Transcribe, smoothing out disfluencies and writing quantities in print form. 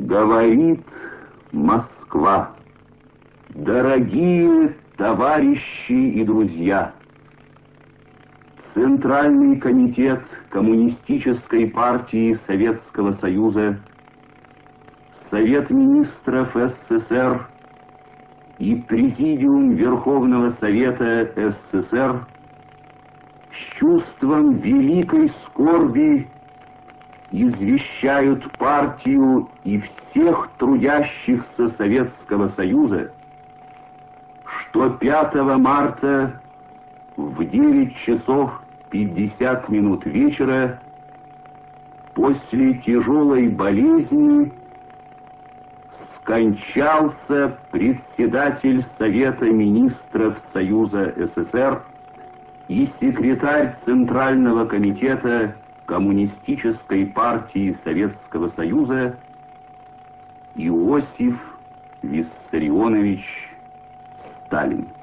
Говорит Москва. Дорогие товарищи и друзья! Центральный комитет Коммунистической партии Советского Союза, Совет министров СССР и Президиум Верховного Совета СССР с чувством великой скорби извещают партию и всех трудящихся Советского Союза, что 5 марта в 9 часов 50 минут вечера после тяжелой болезни скончался председатель Совета министров Союза СССР и секретарь Центрального комитета Коммунистической партии Советского Союза Иосиф Виссарионович Сталин.